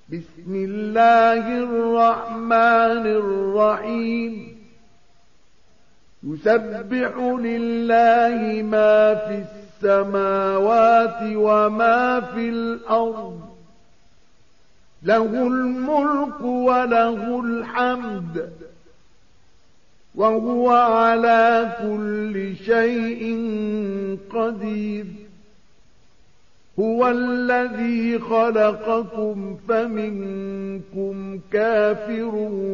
بسم الله الرحمن الرحيم يسبح لله ما في السماوات وما في الأرض له الملك وله الحمد وهو على كل شيء قدير هو الذي خلقكم فمنكم كافر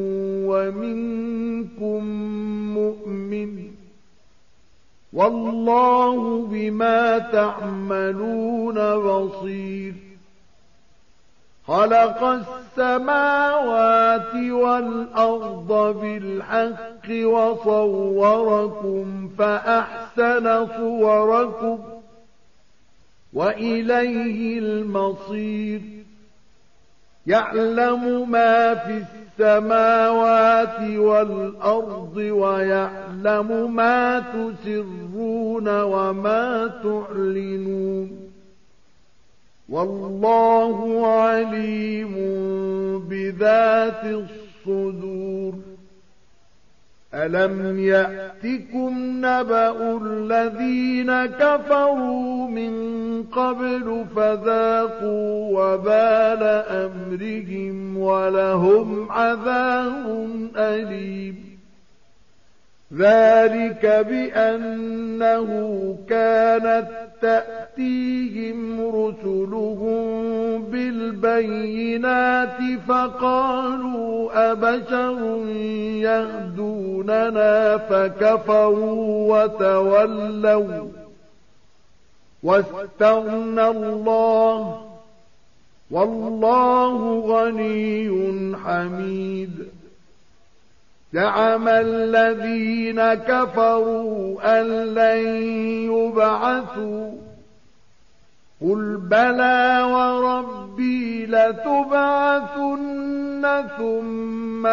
ومنكم مؤمن والله بما تعملون بصير خلق السماوات والأرض بالحق وصوركم فأحسن صوركم وإليه المصير يعلم ما في السماوات والأرض ويعلم ما تسرون وما تعلنون والله عليم بذات الصدور ألم يأتكم نبأ الذين كفروا من قبل فذاقوا وبال أمرهم ولهم عذاب أليم ذلك بأنه كانت تأتيهم رسلهم بالبينات فقالوا أبشر يهدوننا فكفروا وتولوا واستغنى الله والله غني حميد زعم الذين كفروا أن لن يبعثوا قل بلى وربي لتبعثن ثم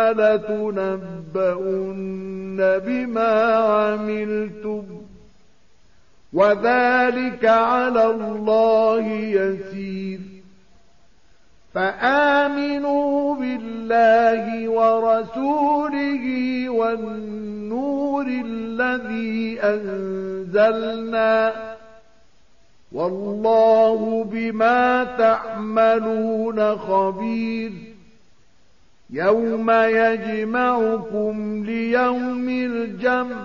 لتنبؤن بما عملتم وذلك على الله يسير فآمنوا بالله ورسوله والنور الذي أنزلنا والله بما تعملون خبير يوم يجمعكم ليوم الجمع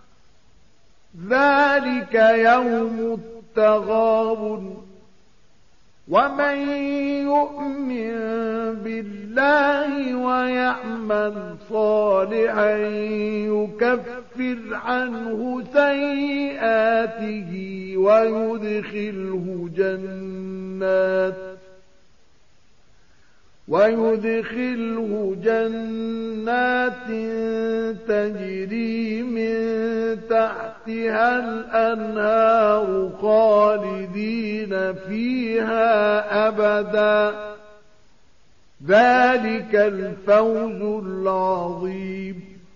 ذلك يوم التغابن ومن يؤمن بالله ويعمل صالحا يكفر عنه سيئاته ويدخله جنات تجري من تحتها الأنهار خالدين فيها أبدا ذلك الفوز العظيم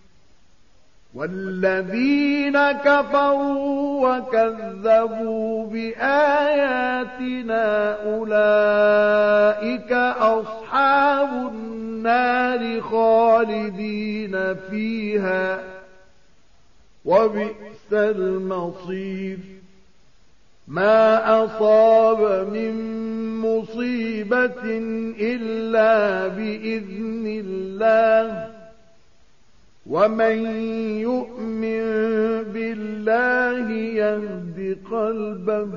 والذين كفروا وكذبوا بآياتنا أولئك أصحاب النار خالدين فيها وبئس المصير ما أصاب من مصيبة إلا بإذن الله ومن يؤمن بالله يهد قلبه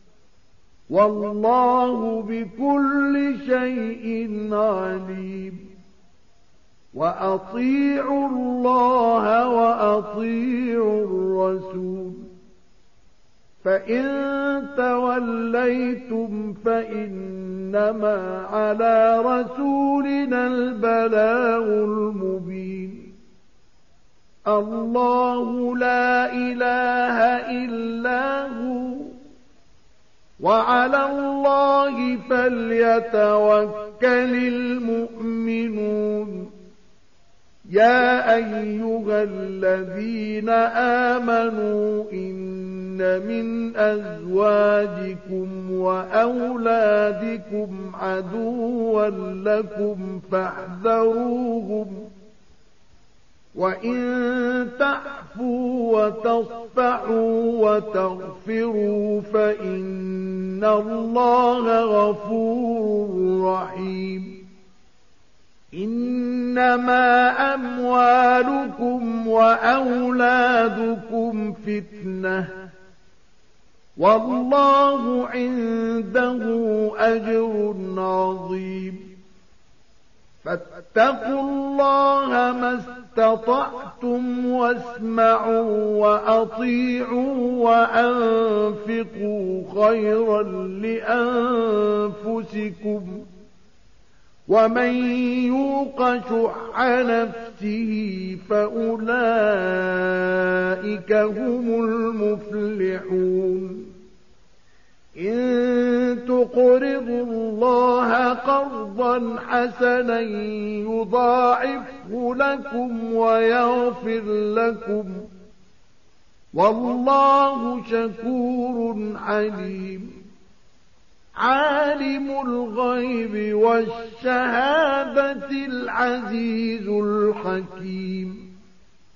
والله بكل شيء عليم وأطيعوا الله وأطيعوا الرسول فإن توليتم فإنما على رسولنا البلاغ المبين الله لا إله إلا هو وعلى الله فليتوكل المؤمنون يا أيها الذين آمنوا إن من أزواجكم وأولادكم عدوا لكم فاحذروهم وإن تعفوا وتصفحوا وتغفروا فإن الله غفور رحيم إنما أموالكم وأولادكم فتنة والله عنده أجر عظيم فاتقوا الله ما استطعتم واسمعوا وأطيعوا وأنفقوا خيرا لأنفسكم ومن يوق شح نفسه فأولئك هم المفلحون إن تقرضوا الله قرضا حسنا يضاعفه لكم ويغفر لكم والله شكور عليم عالم الغيب والشهادة العزيز الحكيم